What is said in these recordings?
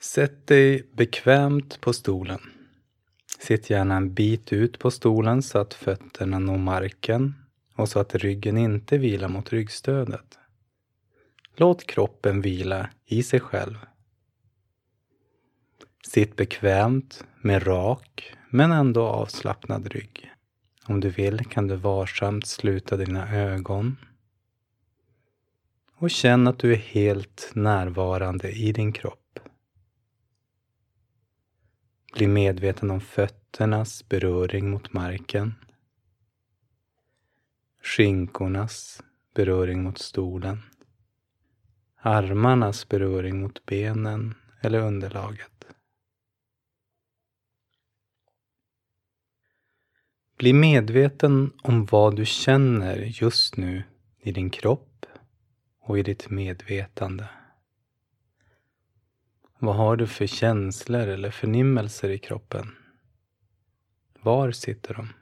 Sätt dig bekvämt på stolen. Sitt gärna en bit ut på stolen så att fötterna når marken och så att ryggen inte vilar mot ryggstödet. Låt kroppen vila i sig själv. Sitt bekvämt med rak men ändå avslappnad rygg. Om du vill kan du varsamt sluta dina ögon och känn att du är helt närvarande i din kropp. Bli medveten om fötternas beröring mot marken, skinkornas beröring mot stolen, armarnas beröring mot benen eller underlaget. Bli medveten om vad du känner just nu i din kropp och i ditt medvetande. Vad har du för känslor eller förnimmelser i kroppen? Var sitter de?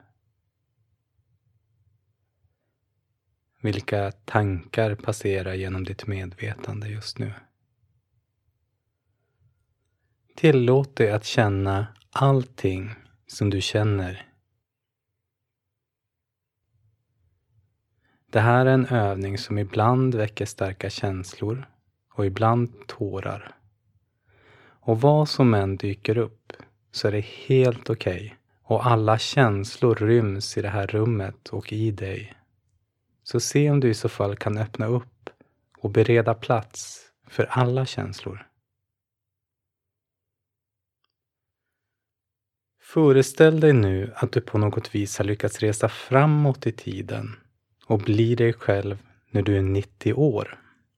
Vilka tankar passerar genom ditt medvetande just nu? Tillåt dig att känna allting som du känner. Det här är en övning som ibland väcker starka känslor och ibland tårar. Och vad som än dyker upp så är det helt okej. Och alla känslor ryms i det här rummet och i dig. Så se om du i så fall kan öppna upp och bereda plats för alla känslor. Föreställ dig nu att du på något vis har lyckats resa framåt i tiden och bli dig själv när du är 90 år.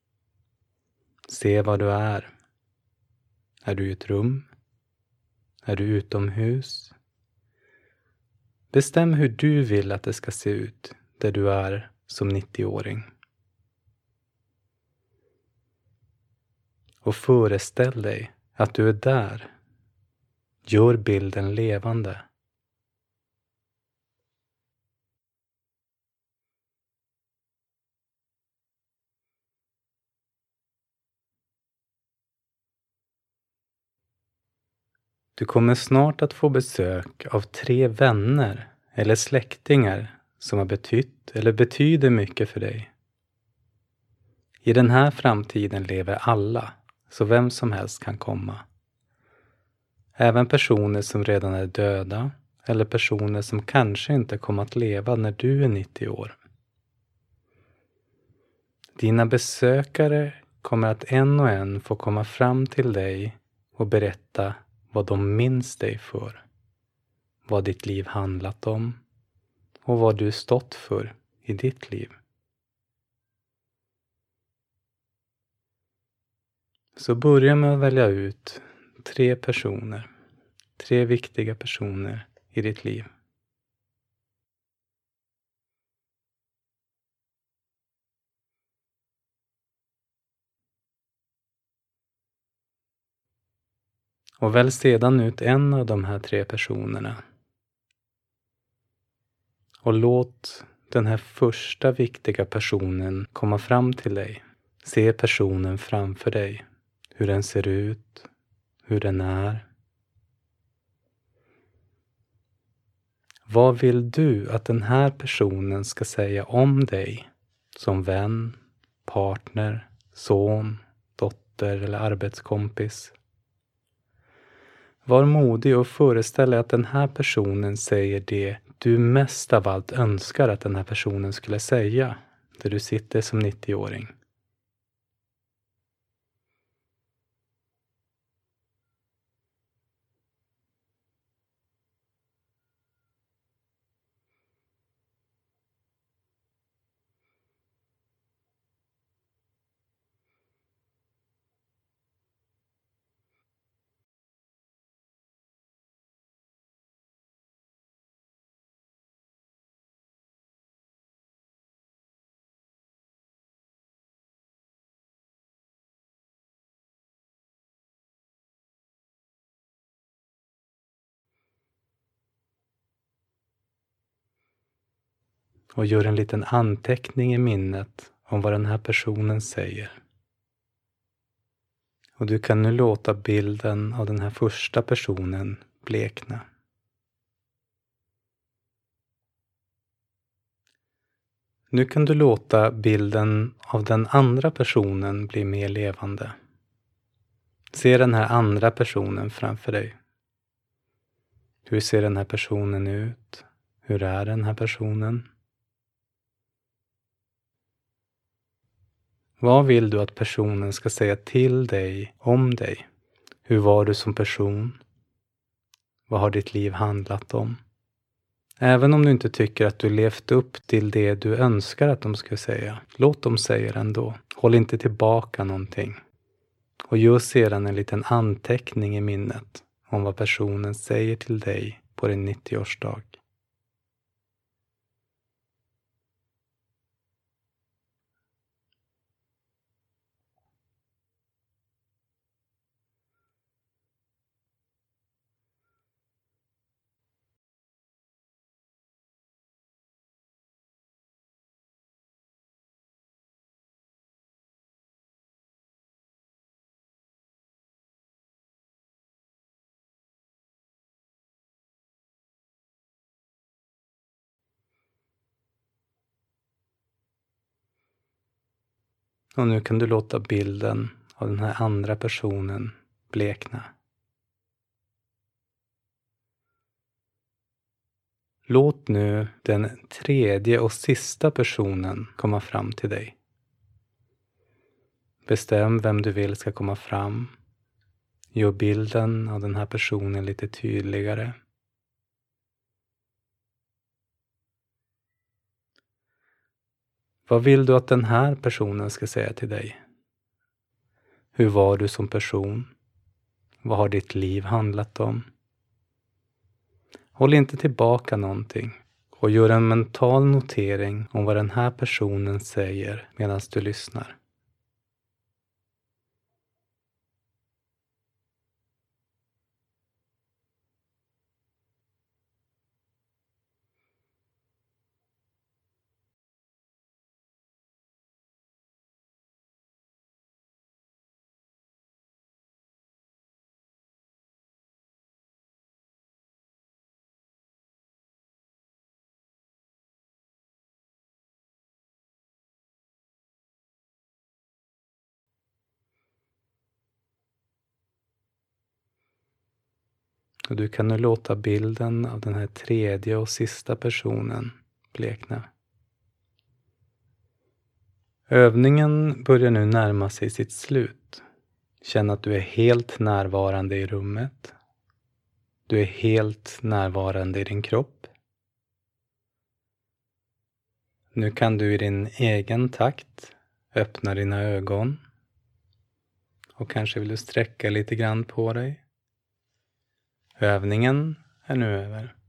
Se var du är. Är du i ett rum? Är du utomhus? Bestäm hur du vill att det ska se ut där du är som 90-åring. Och föreställ dig att du är där. Gör bilden levande. Du kommer snart att få besök av 3 vänner eller släktingar som har betytt eller betyder mycket för dig. I den här framtiden lever alla, så vem som helst kan komma. Även personer som redan är döda eller personer som kanske inte kommer att leva när du är 90 år. Dina besökare kommer att en och en få komma fram till dig och berätta vad de minns dig för, vad ditt liv handlat om och vad du stått för i ditt liv. Så börja med att välja ut 3 personer, 3 viktiga personer i ditt liv. Och välj sedan ut en av de här 3 personerna. Och låt den här första viktiga personen komma fram till dig. Se personen framför dig. Hur den ser ut. Hur den är. Vad vill du att den här personen ska säga om dig? Som vän, partner, son, dotter eller arbetskompis. Var modig och föreställ dig att den här personen säger det du mest av allt önskar att den här personen skulle säga. Där du sitter som 90-åring. Och gör en liten anteckning i minnet om vad den här personen säger. Och du kan nu låta bilden av den här första personen blekna. Nu kan du låta bilden av den andra personen bli mer levande. Se den här andra personen framför dig. Hur ser den här personen ut? Hur är den här personen? Vad vill du att personen ska säga till dig om dig? Hur var du som person? Vad har ditt liv handlat om? Även om du inte tycker att du levt upp till det du önskar att de ska säga, låt dem säga det ändå. Håll inte tillbaka någonting. Och gör sedan en liten anteckning i minnet om vad personen säger till dig på din 90-årsdag. Och nu kan du låta bilden av den här andra personen blekna. Låt nu den tredje och sista personen komma fram till dig. Bestäm vem du vill ska komma fram. Gör bilden av den här personen lite tydligare. Vad vill du att den här personen ska säga till dig? Hur var du som person? Vad har ditt liv handlat om? Håll inte tillbaka någonting och gör en mental notering om vad den här personen säger medan du lyssnar. Och du kan nu låta bilden av den här tredje och sista personen blekna. Övningen börjar nu närma sig sitt slut. Känn att du är helt närvarande i rummet. Du är helt närvarande i din kropp. Nu kan du i din egen takt öppna dina ögon. Och kanske vill du sträcka lite grann på dig. Övningen är nu över.